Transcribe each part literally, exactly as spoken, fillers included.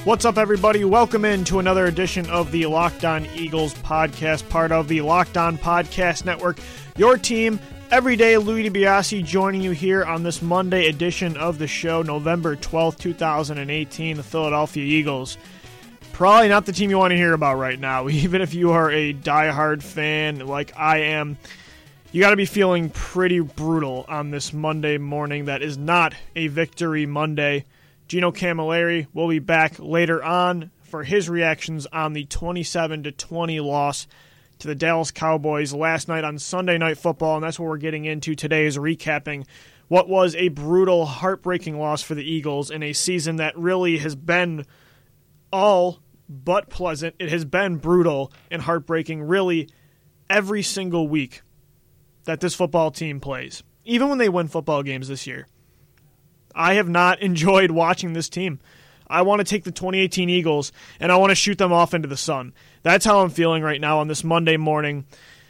What's up, everybody? Welcome in to another edition of the Locked On Eagles podcast, part of the Locked On Podcast Network. Your team every day. Louis DiBiase joining you here on this Monday edition of the show, November twelfth, twenty eighteen. The Philadelphia Eagles, probably not the team you want to hear about right now, even if you are a diehard fan like I am. You got to be feeling pretty brutal on this Monday morning that is not a victory Monday. Gino Camilleri will be back later on for his reactions on the twenty-seven to twenty loss to the Dallas Cowboys last night on Sunday Night Football, and that's what we're getting into today, is recapping what was a brutal, heartbreaking loss for the Eagles in a season that really has been all but pleasant. It has been brutal and heartbreaking really every single week that this football team plays, even when they win football games this year. I have not enjoyed watching this team. I want to take the twenty eighteen Eagles and I want to shoot them off into the sun. That's how I'm feeling right now on this Monday morning.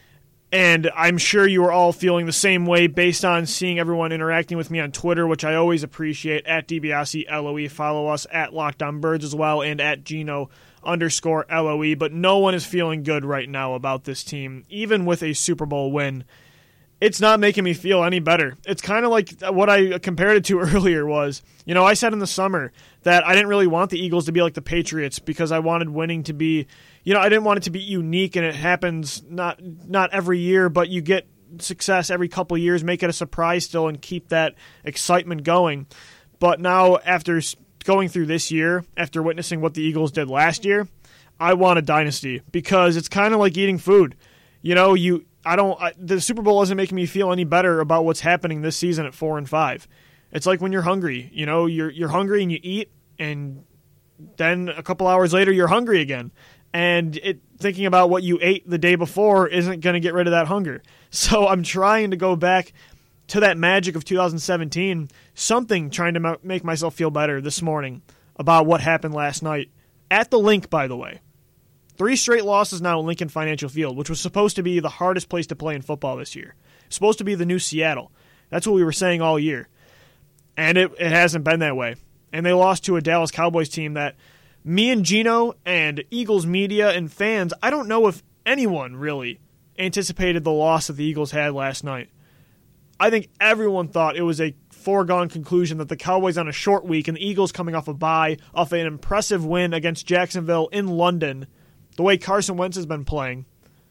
And I'm sure you are all feeling the same way based on seeing everyone interacting with me on Twitter, which I always appreciate, at DiBiase L O E. Follow us at Locked On Birds as well, and at Gino underscore L O E. But no one is feeling good right now about this team, even with a Super Bowl win. It's not making me feel any better. It's kind of like what I compared it to earlier was, you know, I said in the summer that I didn't really want the Eagles to be like the Patriots because I wanted winning to be, you know, I didn't want it to be unique, and it happens not not every year, but you get success every couple of years, make it a surprise still, and keep that excitement going. But now, after going through this year, after witnessing what the Eagles did last year, I want a dynasty because it's kind of like eating food. You know, you... I don't. I, the Super Bowl isn't making me feel any better about what's happening this season at four and five. It's like when you're hungry. You know, you're you're hungry and you eat, and then a couple hours later you're hungry again. And it thinking about what you ate the day before isn't going to get rid of that hunger. So I'm trying to go back to that magic of two thousand seventeen. Something trying to make myself feel better this morning about what happened last night at the Link. By the way. Three straight losses now at Lincoln Financial Field, which was supposed to be the hardest place to play in football this year. It's supposed to be the new Seattle. That's what we were saying all year. And it, it hasn't been that way. And they lost to a Dallas Cowboys team that me and Gino and Eagles media and fans, I don't know if anyone really anticipated the loss that the Eagles had last night. I think everyone thought it was a foregone conclusion that the Cowboys on a short week and the Eagles coming off a bye, off an impressive win against Jacksonville in London, the way Carson Wentz has been playing,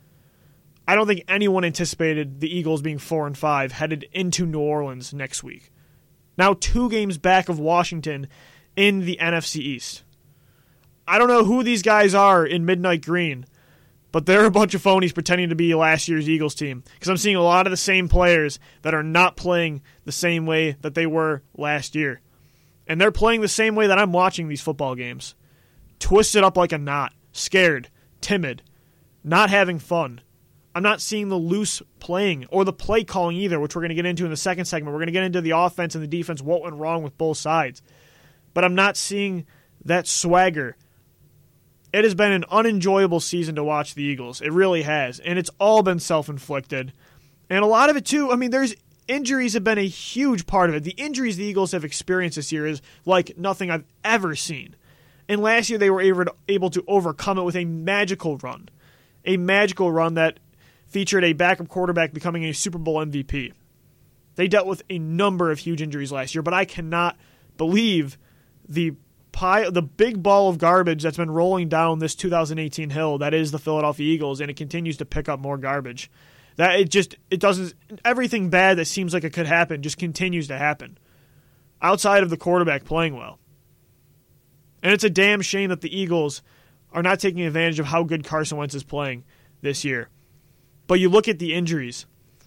I don't think anyone anticipated the Eagles being four and five headed into New Orleans next week. Now two games back of Washington in the N F C East. I don't know who these guys are in Midnight Green, but they're a bunch of phonies pretending to be last year's Eagles team, because I'm seeing a lot of the same players that are not playing the same way that they were last year. And they're playing the same way that I'm watching these football games. Twisted up like a knot. Scared, timid, not having fun. I'm not seeing the loose playing or the play calling either, which we're going to get into in the second segment. We're going to get into the offense and the defense, what went wrong with both sides. But I'm not seeing that swagger. It has been an unenjoyable season to watch the Eagles. It really has. And it's all been self-inflicted. And a lot of it, too, I mean, there's injuries have been a huge part of it. The injuries the Eagles have experienced this year is like nothing I've ever seen. And last year they were able to, able to overcome it with a magical run. A magical run that featured a backup quarterback becoming a Super Bowl M V P. They dealt with a number of huge injuries last year, but I cannot believe the pie, the big ball of garbage that's been rolling down this two thousand eighteen hill that is the Philadelphia Eagles, and it continues to pick up more garbage. That it just it doesn't everything bad that seems like it could happen just continues to happen. Outside of the quarterback playing well. And it's a damn shame that the Eagles are not taking advantage of how good Carson Wentz is playing this year. But you look at the injuries,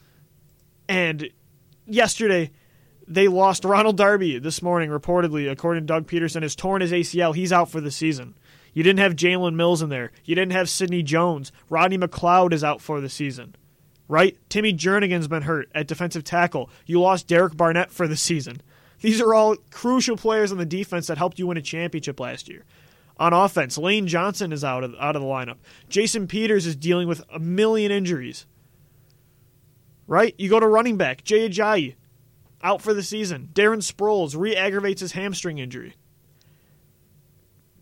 and yesterday they lost Ronald Darby this morning, reportedly, according to Doug Peterson, has torn his A C L. He's out for the season. You didn't have Jalen Mills in there. You didn't have Sidney Jones. Rodney McLeod is out for the season. Right? Timmy Jernigan's been hurt at defensive tackle. You lost Derek Barnett for the season. These are all crucial players on the defense that helped you win a championship last year. On offense, Lane Johnson is out of, out of the lineup. Jason Peters is dealing with a million injuries. Right? You go to running back, Jay Ajayi, out for the season. Darren Sproles re-aggravates his hamstring injury.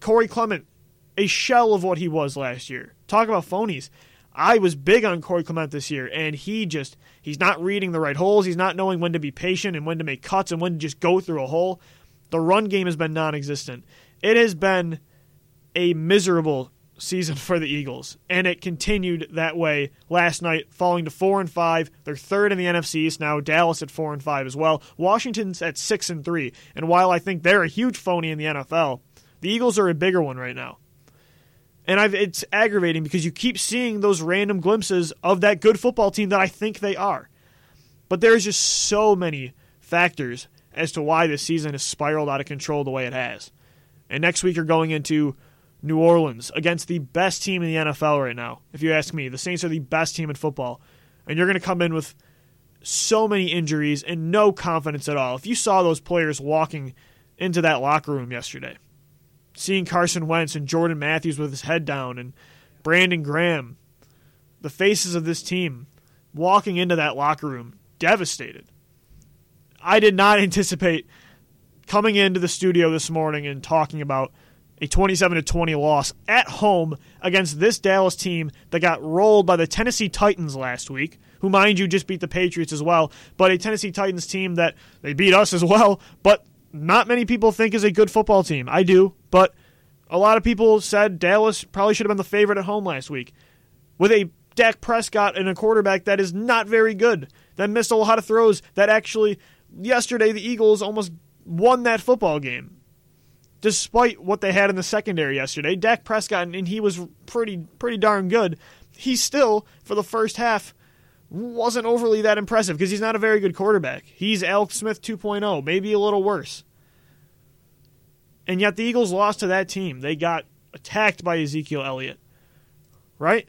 Corey Clement, a shell of what he was last year. Talk about phonies. I was big on Corey Clement this year, and he just, he's not reading the right holes. He's not knowing when to be patient and when to make cuts and when to just go through a hole. The run game has been non-existent. It has been a miserable season for the Eagles, and it continued that way last night, falling to four and five. They're third in the N F C East now. Dallas at four and five as well. Washington's at six and three. And while I think they're a huge phony in the N F L, the Eagles are a bigger one right now. And I've, it's aggravating because you keep seeing those random glimpses of that good football team that I think they are. But there's just so many factors as to why this season has spiraled out of control the way it has. And next week you're going into New Orleans against the best team in the N F L right now. If you ask me, the Saints are the best team in football. And you're going to come in with so many injuries and no confidence at all. If you saw those players walking into that locker room yesterday, seeing Carson Wentz and Jordan Matthews with his head down and Brandon Graham, the faces of this team, walking into that locker room devastated. I did not anticipate coming into the studio this morning and talking about a twenty-seven to twenty loss at home against this Dallas team that got rolled by the Tennessee Titans last week, who, mind you, just beat the Patriots as well, but a Tennessee Titans team that they beat us as well, but not many people think is a good football team. I do, but a lot of people said Dallas probably should have been the favorite at home last week with a Dak Prescott and a quarterback that is not very good, that missed a lot of throws, that actually yesterday the Eagles almost won that football game. Despite what they had in the secondary yesterday, Dak Prescott, and he was pretty pretty darn good, he still, for the first half, wasn't overly that impressive because he's not a very good quarterback. He's Alex Smith two point oh, maybe a little worse. And yet the Eagles lost to that team. They got attacked by Ezekiel Elliott. Right?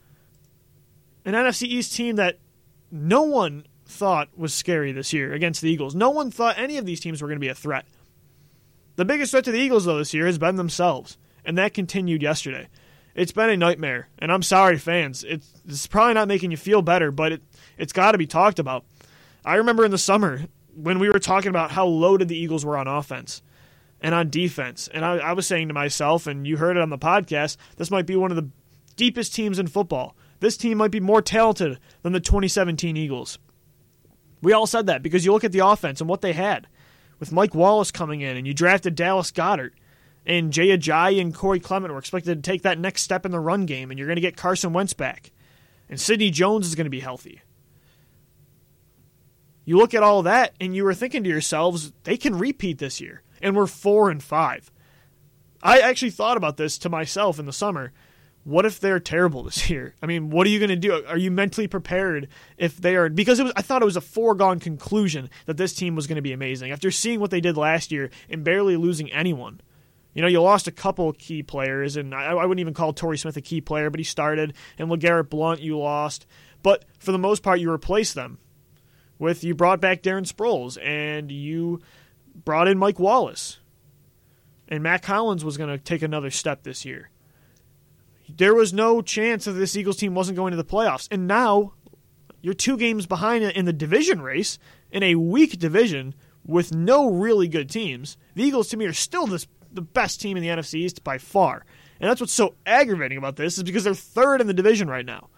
An N F C East team that no one thought was scary this year against the Eagles. No one thought any of these teams were going to be a threat. The biggest threat to the Eagles, though, this year has been themselves, and that continued yesterday. It's been a nightmare, and I'm sorry, fans. It's, it's probably not making you feel better, but it, it's got to be talked about. I remember in the summer when we were talking about how loaded the Eagles were on offense and on defense, and I, I was saying to myself, and you heard it on the podcast, this might be one of the deepest teams in football. This team might be more talented than the twenty seventeen Eagles. We all said that because you look at the offense and what they had. With Mike Wallace coming in, and you drafted Dallas Goedert, and Jay Ajayi and Corey Clement were expected to take that next step in the run game, and you're going to get Carson Wentz back. And Sidney Jones is going to be healthy. You look at all that, and you were thinking to yourselves, they can repeat this year. And we're four and five. I actually thought about this to myself in the summer. What if they're terrible this year? I mean, what are you going to do? Are you mentally prepared if they are? Because it was, I thought it was a foregone conclusion that this team was going to be amazing. After seeing what they did last year and barely losing anyone. You know, you lost a couple key players, and I, I wouldn't even call Torrey Smith a key player, but he started. And LeGarrette Blount, you lost. But for the most part, you replaced them with, you brought back Darren Sproles, and you brought in Mike Wallace. And Matt Collins was going to take another step this year. There was no chance that this Eagles team wasn't going to the playoffs. And now you're two games behind in the division race, in a weak division with no really good teams. The Eagles, to me, are still this, the best team in the N F C East by far. And that's what's so aggravating about this, is because they're third in the division right now.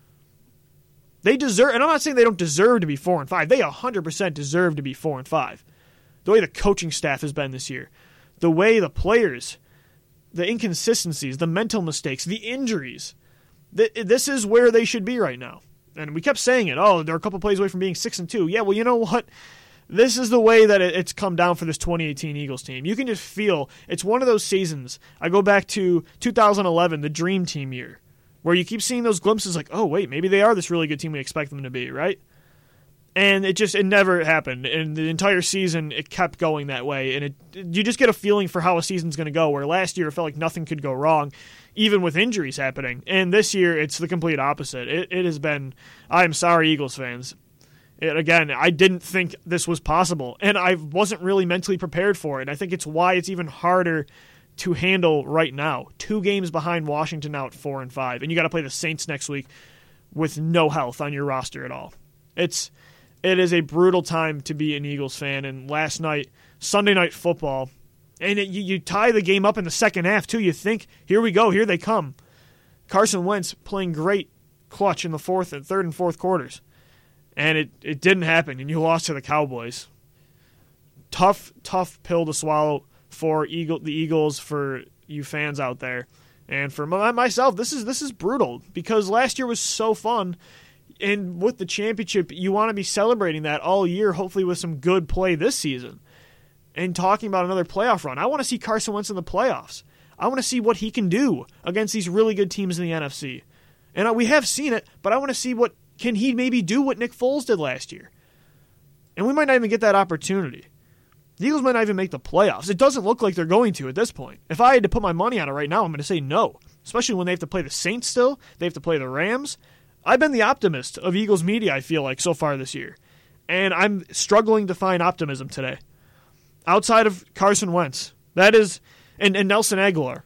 They deserve, and I'm not saying they don't deserve to be four and five. They one hundred percent deserve to be four and five. The way the coaching staff has been this year, the way the players, the inconsistencies, the mental mistakes, the injuries. This is where they should be right now. And we kept saying it. Oh, they're a couple plays away from being six and two. Yeah, well, you know what? This is the way that it's come down for this twenty eighteen Eagles team. You can just feel it's one of those seasons. I go back to two thousand eleven, the Dream Team year, where you keep seeing those glimpses like, oh, wait, maybe they are this really good team we expect them to be, right? And it just, it never happened. And the entire season, it kept going that way. And it, you just get a feeling for how a season's going to go, where last year it felt like nothing could go wrong, even with injuries happening. And this year, it's the complete opposite. It, it has been, I'm sorry, Eagles fans. It, again, I didn't think this was possible. And I wasn't really mentally prepared for it. And I think it's why it's even harder to handle right now. Two games behind Washington now at four and five. And you got to play the Saints next week with no health on your roster at all. It's... It is a brutal time to be an Eagles fan, and last night, Sunday Night Football, And it, you, you tie the game up in the second half, too. You think, here we go, here they come. Carson Wentz playing great clutch in the fourth and third and fourth quarters. And it, it didn't happen, and you lost to the Cowboys. Tough, tough pill to swallow for Eagle, the Eagles, for you fans out there. And for my, myself, this is this is brutal because last year was so fun. And with the championship, you want to be celebrating that all year, hopefully with some good play this season. And talking about another playoff run, I want to see Carson Wentz in the playoffs. I want to see what he can do against these really good teams in the N F C. And we have seen it, but I want to see what can he maybe do what Nick Foles did last year. And we might not even get that opportunity. The Eagles might not even make the playoffs. It doesn't look like they're going to at this point. If I had to put my money on it right now, I'm going to say no. Especially when they have to play the Saints still. They have to play the Rams. I've been the optimist of Eagles media, I feel like, so far this year. And I'm struggling to find optimism today. Outside of Carson Wentz. That is, and, and Nelson Aguilar.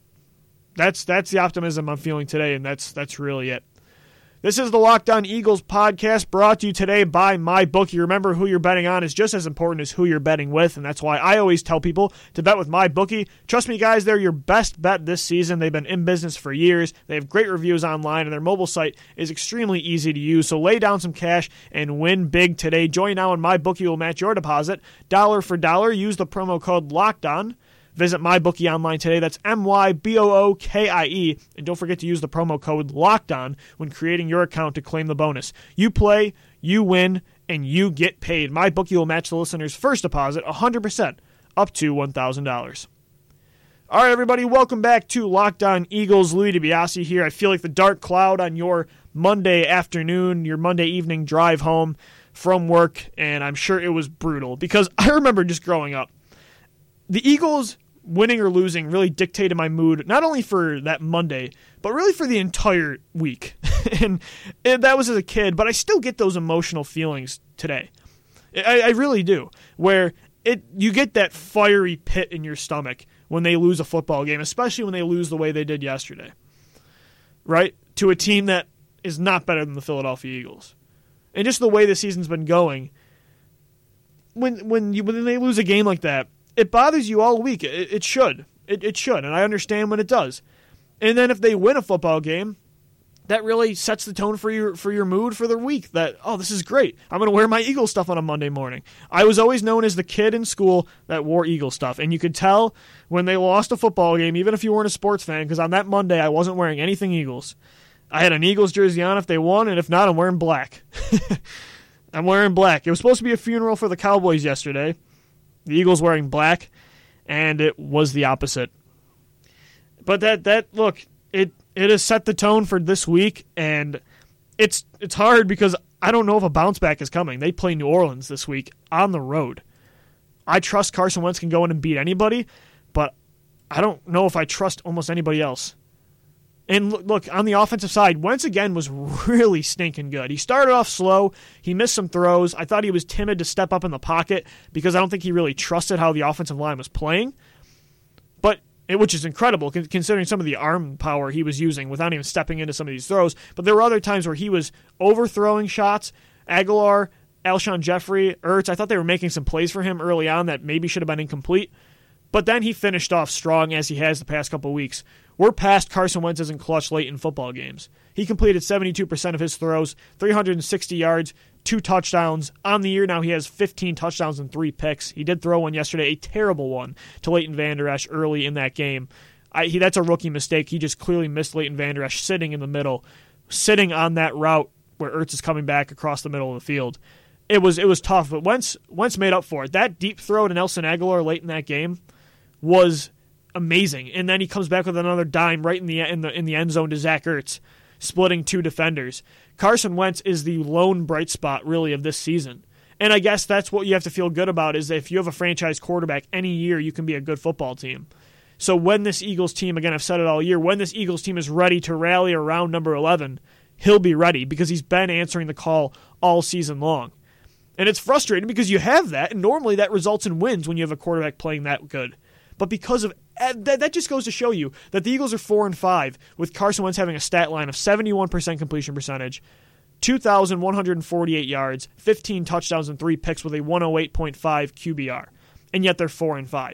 That's that's the optimism I'm feeling today, and that's that's really it. This is the Locked On Eagles podcast brought to you today by MyBookie. Remember, who you're betting on is just as important as who you're betting with, and that's why I always tell people to bet with MyBookie. Trust me, guys, they're your best bet this season. They've been in business for years. They have great reviews online, and their mobile site is extremely easy to use. So lay down some cash and win big today. Join now, and MyBookie will match your deposit dollar for dollar. Use the promo code LOCKEDON. Visit MyBookie online today. That's M Y B O O K I E. And don't forget to use the promo code LOCKEDON when creating your account to claim the bonus. You play, you win, and you get paid. MyBookie will match the listener's first deposit one hundred percent up to one thousand dollars. All right, everybody, welcome back to Locked On Eagles. Louis DiBiase here. I feel like the dark cloud on your Monday afternoon, your Monday evening drive home from work, and I'm sure it was brutal because I remember just growing up. The Eagles winning or losing really dictated my mood, not only for that Monday, but really for the entire week. and, and that was as a kid, but I still get those emotional feelings today. I, I really do, where it you get that fiery pit in your stomach when they lose a football game, especially when they lose the way they did yesterday, right? To a team that is not better than the Philadelphia Eagles. And just the way the season's been going, when when you when they lose a game like that, it bothers you all week. It, it should. It, it should, and I understand when it does. And then if they win a football game, that really sets the tone for your for your mood for the week. That, oh, this is great. I'm going to wear my Eagle stuff on a Monday morning. I was always known as the kid in school that wore Eagle stuff, and you could tell when they lost a football game, even if you weren't a sports fan, because on that Monday I wasn't wearing anything Eagles. I had an Eagles jersey on if they won, and if not, I'm wearing black. I'm wearing black. It was supposed to be a funeral for the Cowboys yesterday. The Eagles wearing black, and it was the opposite. But that that look, it it has set the tone for this week, and it's it's hard because I don't know if a bounce back is coming. They play New Orleans this week on the road. I trust Carson Wentz can go in and beat anybody, but I don't know if I trust almost anybody else. And look, on the offensive side, Wentz again was really stinking good. He started off slow. He missed some throws. I thought he was timid to step up in the pocket because I don't think he really trusted how the offensive line was playing. But which is incredible considering some of the arm power he was using without even stepping into some of these throws. But there were other times where he was overthrowing shots. Aguilar, Alshon Jeffrey, Ertz, I thought they were making some plays for him early on that maybe should have been incomplete. But then he finished off strong as he has the past couple weeks. We're past Carson Wentz isn't clutch late in football games. He completed seventy-two percent of his throws, three hundred sixty yards, two touchdowns. On the year now he has fifteen touchdowns and three picks. He did throw one yesterday, a terrible one, to Leighton Vander Esch early in that game. I, he, that's a rookie mistake. He just clearly missed Leighton Vander Esch sitting in the middle, sitting on that route where Ertz is coming back across the middle of the field. It was it was tough, but Wentz, Wentz made up for it. That deep throw to Nelson Aguilar late in that game was amazing, and then he comes back with another dime right in the in the in the end zone to Zach Ertz, splitting two defenders. Carson Wentz is the lone bright spot really of this season, and I guess that's what you have to feel good about is that if you have a franchise quarterback, any year you can be a good football team. So when this Eagles team, again I've said it all year, when this Eagles team is ready to rally around number eleven, he'll be ready because he's been answering the call all season long. And it's frustrating because you have that, and normally that results in wins when you have a quarterback playing that good. But because of that, that just goes to show you that the Eagles are four and five with Carson Wentz having a stat line of seventy-one percent completion percentage, two thousand one hundred forty-eight yards, fifteen touchdowns and three picks with a one oh eight point five Q B R, and yet they're four and five.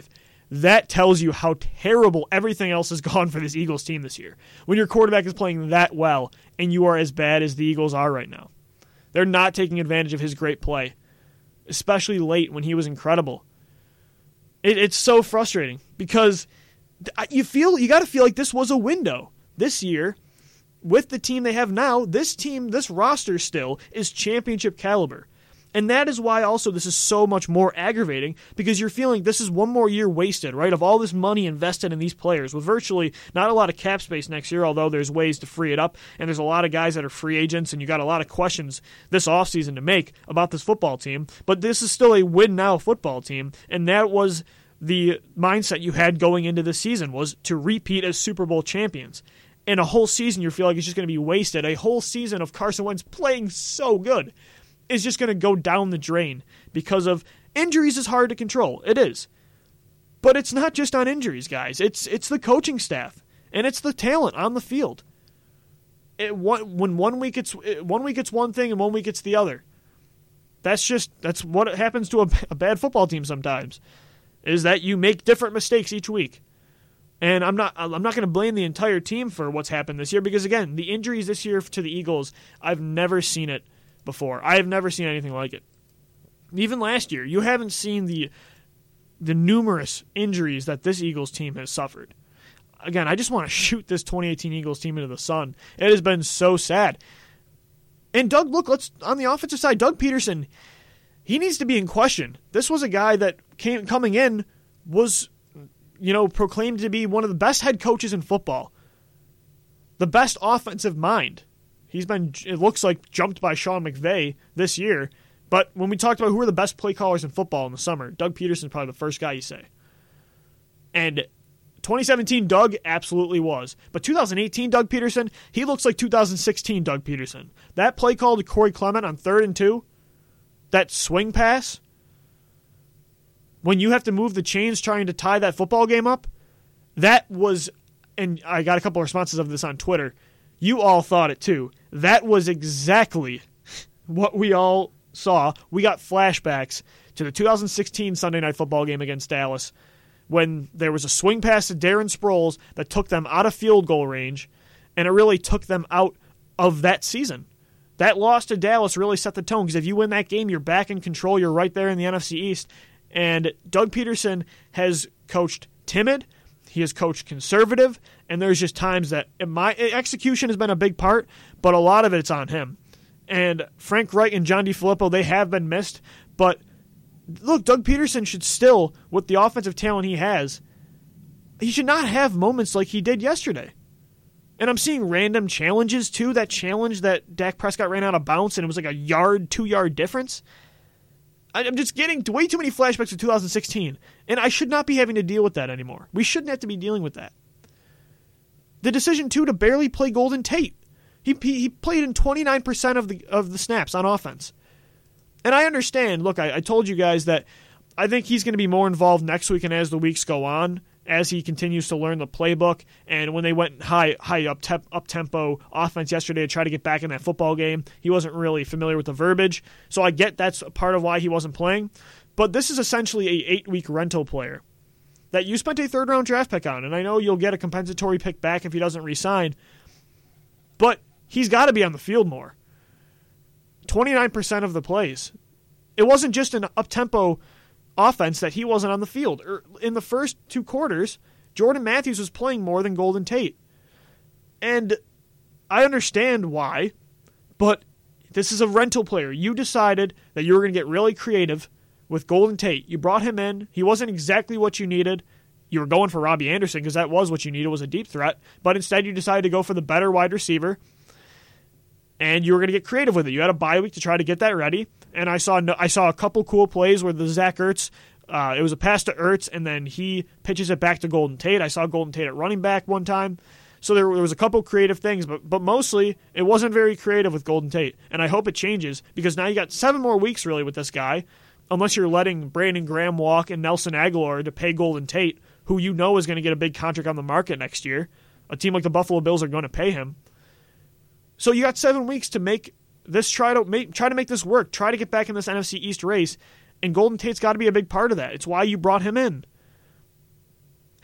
that tells you how terrible everything else has gone for this Eagles team this year. When your quarterback is playing that well and you are as bad as the Eagles are right now. They're not taking advantage of his great play, especially late when he was incredible. It, it's so frustrating because you feel you got to feel like this was a window this year. With the team they have now, this team, this roster still is championship caliber. And that is why also this is so much more aggravating, because you're feeling this is one more year wasted, right, of all this money invested in these players with virtually not a lot of cap space next year, although there's ways to free it up, and there's a lot of guys that are free agents, and you got a lot of questions this offseason to make about this football team. But this is still a win-now football team, and that was the mindset you had going into this season, was to repeat as Super Bowl champions. And a whole season you feel like it's just going to be wasted. A whole season of Carson Wentz playing so good is just going to go down the drain because of injuries is hard to control. It is. But it's not just on injuries, guys. It's it's the coaching staff, and it's the talent on the field. It, when one week it's one week it's one thing and one week it's the other. That's just that's what happens to a, a bad football team sometimes, is that you make different mistakes each week. And I'm not I'm not going to blame the entire team for what's happened this year because, again, the injuries this year to the Eagles, I've never seen it before. I have never seen anything like it. Even last year, you haven't seen the the numerous injuries that this Eagles team has suffered. Again, I just want to shoot this twenty eighteen Eagles team into the sun. It has been so sad. And Doug, look, let's on the offensive side, Doug Peterson, he needs to be in question. This was a guy that came coming in was, you know, proclaimed to be one of the best head coaches in football. The best offensive mind. He's been, it looks like, jumped by Sean McVay this year. But when we talked about who are the best play callers in football in the summer, Doug Peterson's probably the first guy you say. And twenty seventeen, Doug absolutely was. But two thousand eighteen, Doug Peterson, he looks like two thousand sixteen Doug Peterson. That play call to Corey Clement on third and two, that swing pass, when you have to move the chains trying to tie that football game up, that was, and I got a couple of responses of this on Twitter, you all thought it too. That was exactly what we all saw. We got flashbacks to the two thousand sixteen Sunday Night Football game against Dallas when there was a swing pass to Darren Sproles that took them out of field goal range, and it really took them out of that season. That loss to Dallas really set the tone, because if you win that game, you're back in control. You're right there in the N F C East. And Doug Peterson has coached timid, he has coached conservative, and there's just times that my execution has been a big part, but a lot of it's on him. And Frank Reich and John DeFilippo, they have been missed, but look, Doug Peterson should still, with the offensive talent he has, he should not have moments like he did yesterday. And I'm seeing random challenges, too. That challenge that Dak Prescott ran out of bounds, and it was like a yard, two-yard difference. I'm just getting way too many flashbacks of two thousand sixteen, and I should not be having to deal with that anymore. We shouldn't have to be dealing with that. The decision, too, to barely play Golden Tate. He he, he played in twenty-nine percent of the of the snaps on offense. And I understand, look, I, I told you guys that I think he's going to be more involved next week and as the weeks go on, as he continues to learn the playbook. And when they went high high up te- up-tempo offense yesterday to try to get back in that football game, he wasn't really familiar with the verbiage. So I get that's a part of why he wasn't playing. But this is essentially a eight-week rental player that you spent a third-round draft pick on. And I know you'll get a compensatory pick back if he doesn't re-sign. But he's got to be on the field more. twenty-nine percent of the plays. It wasn't just an up-tempo offense that he wasn't on the field. In the first two quarters, Jordan Matthews was playing more than Golden Tate. And I understand why, but this is a rental player. You decided that you were going to get really creative with Golden Tate. You brought him in. He wasn't exactly what you needed. You were going for Robbie Anderson because that was what you needed, was a deep threat. But instead you decided to go for the better wide receiver. And you were going to get creative with it. You had a bye week to try to get that ready. And I saw I saw a couple cool plays where the Zach Ertz, uh, it was a pass to Ertz, and then he pitches it back to Golden Tate. I saw Golden Tate at running back one time. So there, there was a couple creative things, but but mostly it wasn't very creative with Golden Tate. And I hope it changes, because now you got seven more weeks really with this guy, unless you're letting Brandon Graham walk and Nelson Aguilar to pay Golden Tate, who you know is going to get a big contract on the market next year. A team like the Buffalo Bills are going to pay him. So you got seven weeks to make this, try to make try to make this work. Try to get back in this N F C East race, and Golden Tate's got to be a big part of that. It's why you brought him in.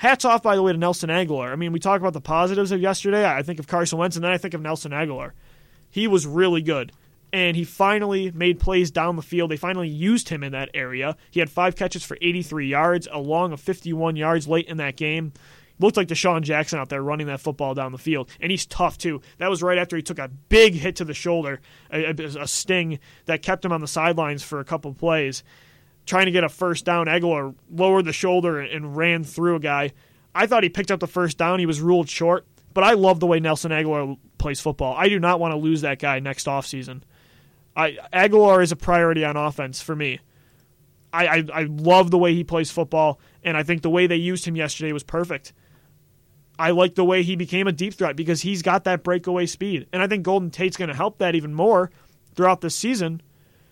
Hats off, by the way, to Nelson Agholor. I mean, we talk about the positives of yesterday. I think of Carson Wentz, and then I think of Nelson Agholor. He was really good, and he finally made plays down the field. They finally used him in that area. He had five catches for eighty-three yards, along of fifty-one yards late in that game. Looked like Deshaun Jackson out there running that football down the field, and he's tough too. That was right after he took a big hit to the shoulder, a, a sting that kept him on the sidelines for a couple plays. Trying to get a first down, Agholor lowered the shoulder and ran through a guy. I thought he picked up the first down. He was ruled short, but I love the way Nelson Agholor plays football. I do not want to lose that guy next offseason. I Agholor is a priority on offense for me. I, I, I love the way he plays football, and I think the way they used him yesterday was perfect. I like the way he became a deep threat because he's got that breakaway speed, and I think Golden Tate's going to help that even more throughout this season.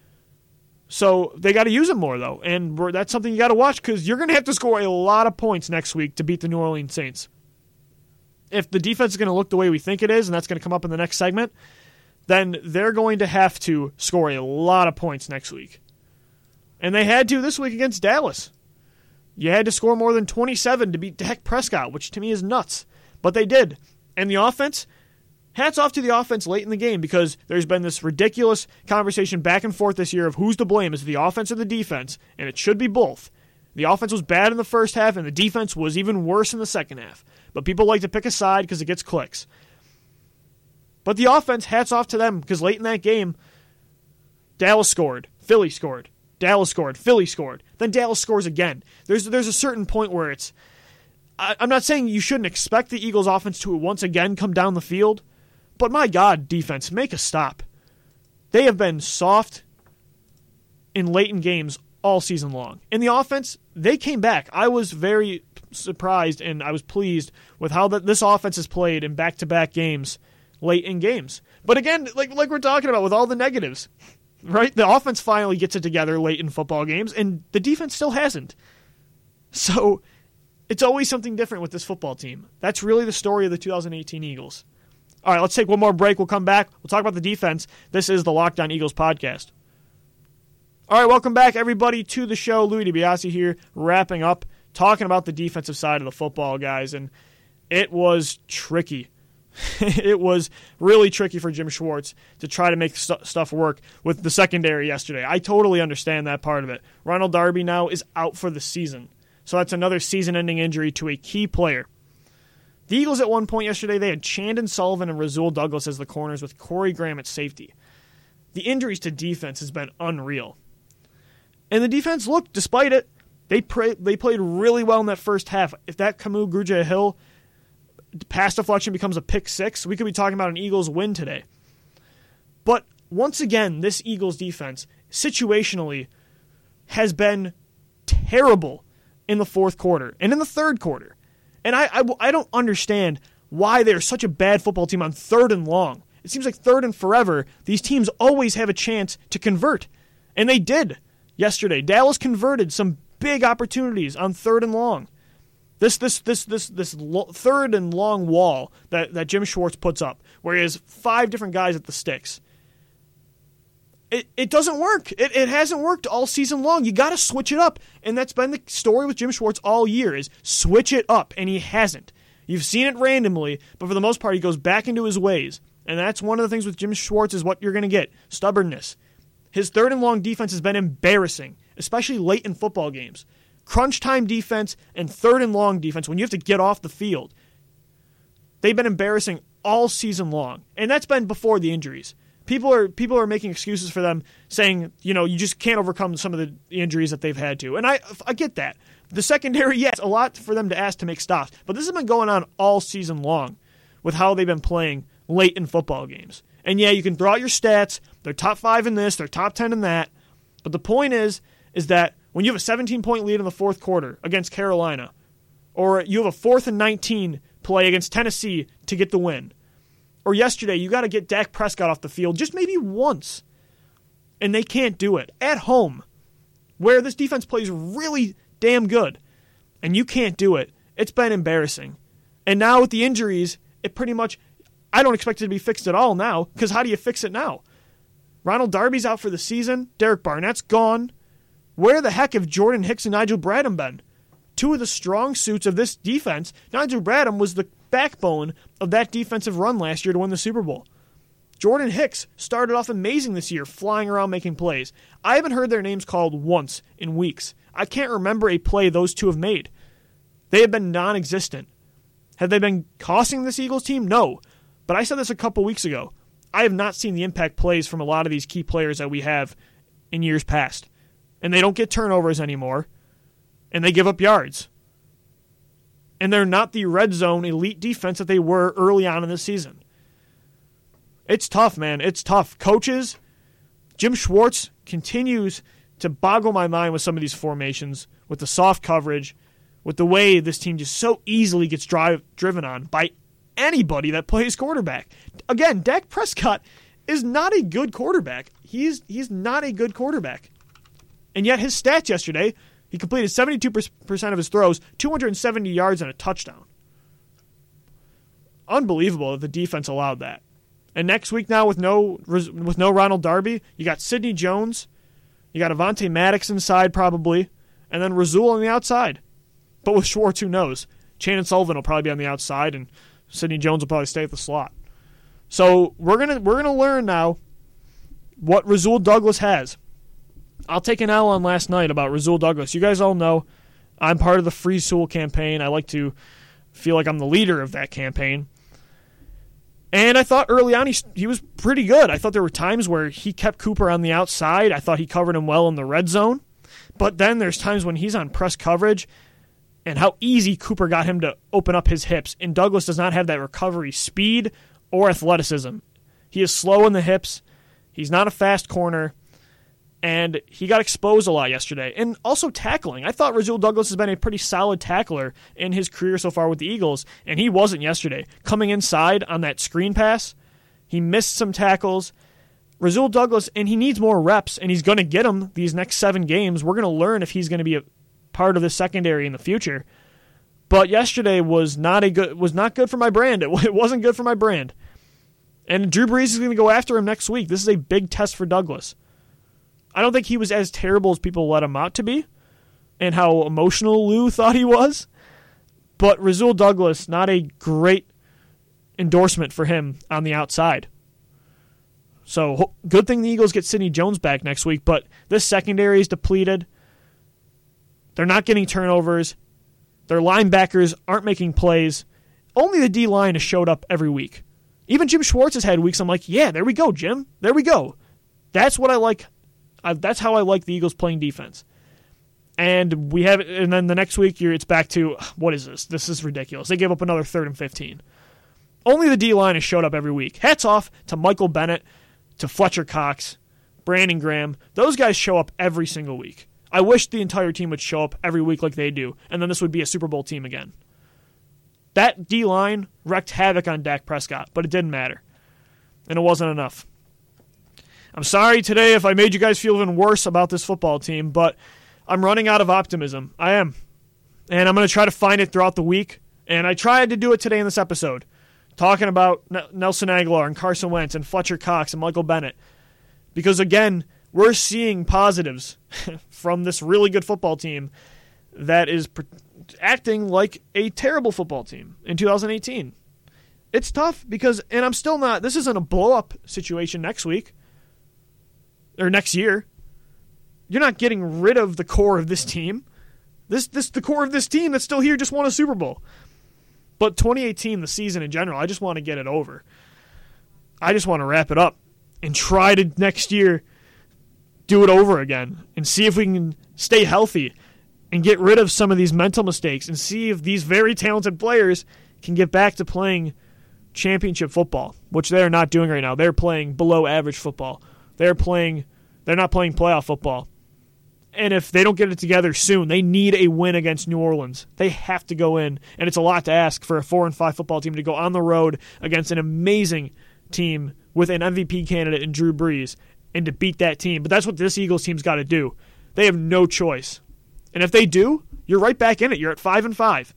So they got to use him more, though, and that's something you got to watch because you're going to have to score a lot of points next week to beat the New Orleans Saints. If the defense is going to look the way we think it is, and that's going to come up in the next segment, then they're going to have to score a lot of points next week. And they had to this week against Dallas. You had to score more than twenty-seven to beat Dak Prescott, which to me is nuts. But they did. And the offense, hats off to the offense late in the game because there's been this ridiculous conversation back and forth this year of who's to blame. Is it the offense or the defense? And it should be both. The offense was bad in the first half, and the defense was even worse in the second half. But people like to pick a side because it gets clicks. But the offense, hats off to them because late in that game, Dallas scored, Philly scored, Dallas scored, Philly scored, then Dallas scores again. There's there's a certain point where it's, I, I'm not saying you shouldn't expect the Eagles offense to once again come down the field, but my God, defense, make a stop. They have been soft in late in games all season long. In the offense, they came back. I was very surprised and I was pleased with how that this offense has played in back-to-back games late in games. But again, like like we're talking about with all the negatives, right? The offense finally gets it together late in football games, and the defense still hasn't. So it's always something different with this football team. That's really the story of the two thousand eighteen Eagles. All right, let's take one more break. We'll come back. We'll talk about the defense. This is the Locked On Eagles podcast. All right, welcome back, everybody, to the show. Louis DiBiase here, wrapping up, talking about the defensive side of the football, guys, and it was tricky. It was really tricky for Jim Schwartz to try to make st- stuff work with the secondary yesterday. I totally understand that part of it. Ronald Darby now is out for the season, so that's another season-ending injury to a key player. The Eagles at one point yesterday, they had Chandon Sullivan and Rasul Douglas as the corners with Corey Graham at safety. The injuries to defense has been unreal. And the defense, look, despite it, they pray, they played really well in that first half. If that Kamu Grugier-Hill pass deflection becomes a pick six, we could be talking about an Eagles win today. But once again, this Eagles defense, situationally, has been terrible in the fourth quarter and in the third quarter. And I, I, I don't understand why they're such a bad football team on third and long. It seems like third and forever, these teams always have a chance to convert. And they did yesterday. Dallas converted some big opportunities on third and long. This this this this this lo- third and long wall that, that Jim Schwartz puts up, where he has five different guys at the sticks. It it doesn't work. It it hasn't worked all season long. You got to switch it up, and that's been the story with Jim Schwartz all year: is switch it up, and he hasn't. You've seen it randomly, but for the most part, he goes back into his ways, and that's one of the things with Jim Schwartz is what you're going to get: stubbornness. His third and long defense has been embarrassing, especially late in football games. Crunch time defense and third and long defense, when you have to get off the field, they've been embarrassing all season long, and that's been before the injuries. People are people are making excuses for them, saying, you know, you just can't overcome some of the injuries that they've had to, and I I get that. The secondary, yes, a lot for them to ask to make stops, but this has been going on all season long with how they've been playing late in football games. And yeah, you can throw out your stats. They're top five in this, they're top ten in that, but the point is, is that when you have a seventeen-point lead in the fourth quarter against Carolina, or you have a fourth and nineteen play against Tennessee to get the win, or yesterday you got to get Dak Prescott off the field just maybe once, and they can't do it at home, where this defense plays really damn good, and you can't do it. It's been embarrassing. And now with the injuries, it pretty much, I don't expect it to be fixed at all now, because how do you fix it now? Ronald Darby's out for the season. Derek Barnett's gone. Where the heck have Jordan Hicks and Nigel Bradham been? two of the strong suits of this defense. Nigel Bradham was the backbone of that defensive run last year to win the Super Bowl. Jordan Hicks started off amazing this year, flying around making plays. I haven't heard their names called once in weeks. I can't remember a play those two have made. They have been non-existent. Have they been costing this Eagles team? No. But I said this a couple weeks ago. I have not seen the impact plays from a lot of these key players that we have in years past. And they don't get turnovers anymore. And they give up yards. And they're not the red zone elite defense that they were early on in the season. It's tough, man. It's tough. Coaches, Jim Schwartz continues to boggle my mind with some of these formations, with the soft coverage, with the way this team just so easily gets drive, driven on by anybody that plays quarterback. Again, Dak Prescott is not a good quarterback. He's he's not a good quarterback. And yet his stats yesterday, he completed seventy-two percent of his throws, two hundred seventy yards, and a touchdown. Unbelievable that the defense allowed that. And next week now with no with no Ronald Darby, you got Sidney Jones, you got Avonte Maddox inside probably, and then Rasul on the outside. But with Schwartz, who knows? Chandon Sullivan will probably be on the outside, and Sidney Jones will probably stay at the slot. So we're gonna we're gonna learn now what Rasul Douglas has. I'll take an L on last night about Rasul Douglas. You guys all know I'm part of the Free Sewell campaign. I like to feel like I'm the leader of that campaign. And I thought early on he, he was pretty good. I thought there were times where he kept Cooper on the outside. I thought he covered him well in the red zone. But then there's times when he's on press coverage and how easy Cooper got him to open up his hips. And Douglas does not have that recovery speed or athleticism. He is slow in the hips. He's not a fast corner. And he got exposed a lot yesterday. And also tackling. I thought Rasul Douglas has been a pretty solid tackler in his career so far with the Eagles, and he wasn't yesterday. Coming inside on that screen pass, he missed some tackles. Rasul Douglas, and he needs more reps, and he's going to get them these next seven games. We're going to learn if he's going to be a part of the secondary in the future. But yesterday was not a good was not good for my brand. It, it wasn't good for my brand. And Drew Brees is going to go after him next week. This is a big test for Douglas. I don't think he was as terrible as people let him out to be and how emotional Lou thought he was. But Rasul Douglas, not a great endorsement for him on the outside. So good thing the Eagles get Sidney Jones back next week, but this secondary is depleted. They're not getting turnovers. Their linebackers aren't making plays. Only the D-line has showed up every week. Even Jim Schwartz has had weeks I'm like, yeah, there we go, Jim. There we go. That's what I like. I, that's how I like the Eagles playing defense. And we have, and then the next week you're, it's back to, what is this? This is ridiculous. They gave up another third and fifteen. Only the D-line has showed up every week. Hats off to Michael Bennett, to Fletcher Cox, Brandon Graham. Those guys show up every single week. I wish the entire team would show up every week like they do, and then this would be a Super Bowl team again. That D-line wreaked havoc on Dak Prescott, but it didn't matter. And it wasn't enough. I'm sorry today if I made you guys feel even worse about this football team, but I'm running out of optimism. I am. And I'm going to try to find it throughout the week. And I tried to do it today in this episode, talking about Nelson Aguilar and Carson Wentz and Fletcher Cox and Michael Bennett. Because, again, we're seeing positives from this really good football team that is acting like a terrible football team in two thousand eighteen. It's tough because, and I'm still not, this isn't a blow-up situation next week. Or next year. You're not getting rid of the core of this team. This this the core of this team that's still here just won a Super Bowl. But twenty eighteen, the season in general, I just want to get it over. I just want to wrap it up and try to next year do it over again and see if we can stay healthy and get rid of some of these mental mistakes and see if these very talented players can get back to playing championship football, which they're not doing right now. They're playing below average football. They're playing, they're not playing playoff football. And if they don't get it together soon, they need a win against New Orleans. They have to go in, and it's a lot to ask for a four and five football team to go on the road against an amazing team with an M V P candidate in Drew Brees and to beat that team. But that's what this Eagles team's got to do. They have no choice. And if they do, you're right back in it. You're at five and five.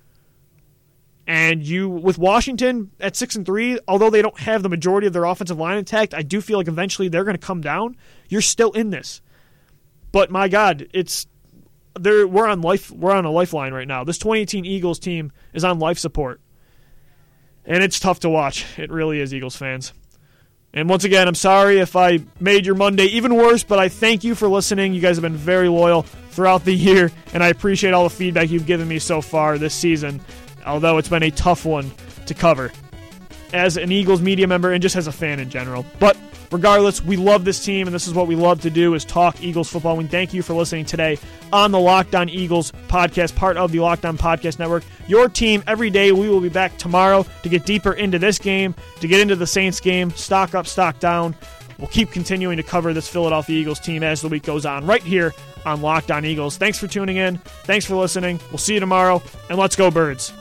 And you, with Washington at six and three, although they don't have the majority of their offensive line intact, I do feel like eventually they're going to come down. You're still in this. But my God, it's they're we're on life we're on a lifeline right now. This twenty eighteen Eagles team is on life support. And it's tough to watch. It really is, Eagles fans. And once again, I'm sorry if I made your Monday even worse, but I thank you for listening. You guys have been very loyal throughout the year, and I appreciate all the feedback you've given me so far this season, although it's been a tough one to cover as an Eagles media member and just as a fan in general. But regardless, we love this team, and this is what we love to do, is talk Eagles football. We thank you for listening today on the Locked On Eagles podcast, part of the Locked On Podcast Network. Your team every day. We will be back tomorrow to get deeper into this game, to get into the Saints game, stock up, stock down. We'll keep continuing to cover this Philadelphia Eagles team as the week goes on right here on Locked On Eagles. Thanks for tuning in. Thanks for listening. We'll see you tomorrow, and let's go Birds.